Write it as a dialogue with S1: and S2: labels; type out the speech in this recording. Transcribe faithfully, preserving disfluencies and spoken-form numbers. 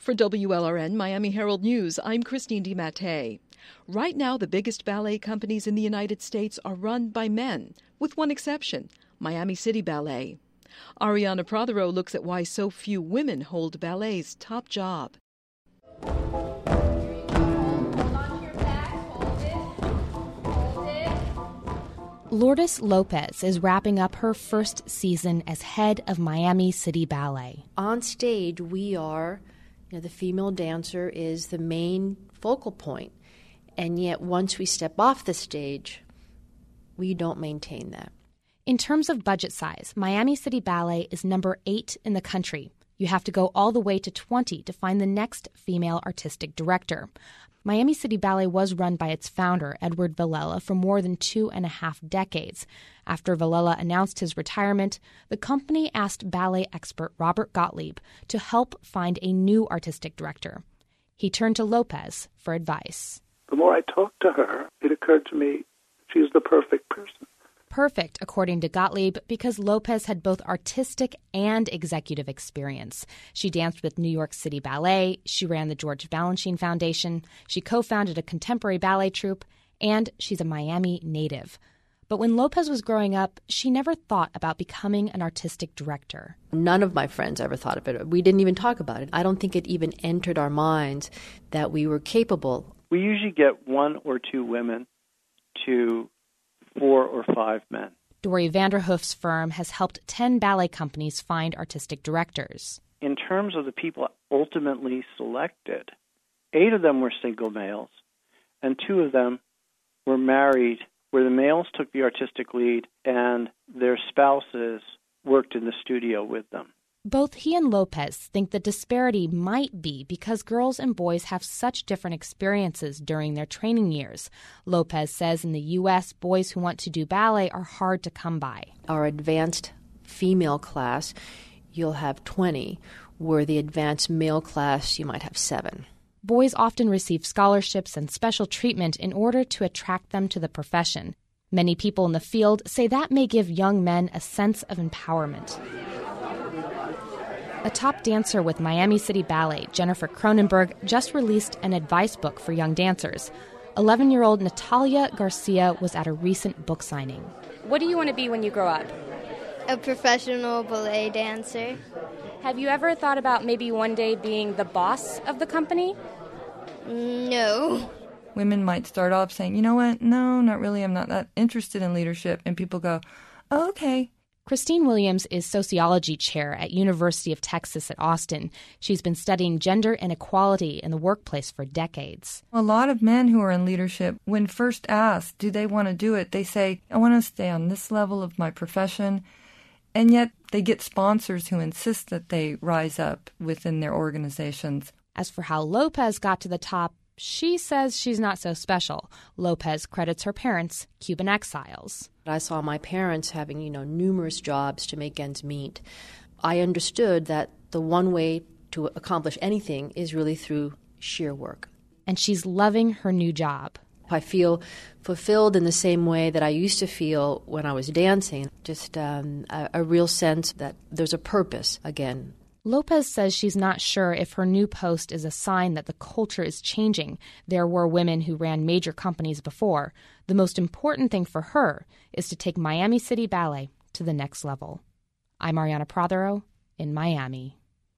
S1: For W L R N Miami Herald News, I'm Christine DiMattei. Right now, the biggest ballet companies in the United States are run by men, with one exception, Miami City Ballet. Ariana Prothero looks at why so few women hold ballet's top job.
S2: Lourdes Lopez is wrapping up her first season as head of Miami City Ballet.
S3: On stage, we are, you know, the female dancer is the main focal point. And yet, once we step off the stage, we don't maintain that.
S2: In terms of budget size, Miami City Ballet is number eight in the country. You have to go all the way to twenty to find the next female artistic director. Miami City Ballet was run by its founder, Edward Villela, for more than two and a half decades. After Villela announced his retirement, the company asked ballet expert Robert Gottlieb to help find a new artistic director. He turned to Lopez for advice.
S4: The more I talked to her, it occurred to me she's the perfect person.
S2: Perfect, according to Gottlieb, because Lopez had both artistic and executive experience. She danced with New York City Ballet, she ran the George Balanchine Foundation, she co-founded a contemporary ballet troupe, and she's a Miami native. But when Lopez was growing up, she never thought about becoming an artistic director.
S3: None of my friends ever thought of it. We didn't even talk about it. I don't think it even entered our minds that we were capable.
S5: We usually get one or two women to four or five men.
S2: Dory Vanderhoof's firm has helped ten ballet companies find artistic directors.
S5: In terms of the people ultimately selected, eight of them were single males, and two of them were married, where the males took the artistic lead and their spouses worked in the studio with them.
S2: Both he and Lopez think the disparity might be because girls and boys have such different experiences during their training years. Lopez says in the U S, boys who want to do ballet are hard to come by.
S3: Our advanced female class, you'll have twenty, where the advanced male class, you might have seven.
S2: Boys often receive scholarships and special treatment in order to attract them to the profession. Many people in the field say that may give young men a sense of empowerment. A top dancer with Miami City Ballet, Jennifer Cronenberg, just released an advice book for young dancers. eleven-year-old Natalia Garcia was at a recent book signing.
S6: What do you want to be when you grow up?
S7: A professional ballet dancer.
S6: Have you ever thought about maybe one day being the boss of the company?
S7: No.
S8: Women might start off saying, you know what, no, not really, I'm not that interested in leadership. And people go, oh, okay.
S2: Christine Williams is sociology chair at University of Texas at Austin. She's been studying gender inequality in the workplace for decades.
S8: A lot of men who are in leadership, when first asked, do they want to do it, they say, I want to stay on this level of my profession. And yet they get sponsors who insist that they rise up within their organizations.
S2: As for how Lopez got to the top, she says she's not so special. Lopez credits her parents, Cuban exiles.
S3: I saw my parents having, you know, numerous jobs to make ends meet. I understood that the one way to accomplish anything is really through sheer work.
S2: And she's loving her new job.
S3: I feel fulfilled in the same way that I used to feel when I was dancing, just um, a, a real sense that there's a purpose again.
S2: Lopez says she's not sure if her new post is a sign that the culture is changing. There were women who ran major companies before. The most important thing for her is to take Miami City Ballet to the next level. I'm Ariana Prothero in Miami.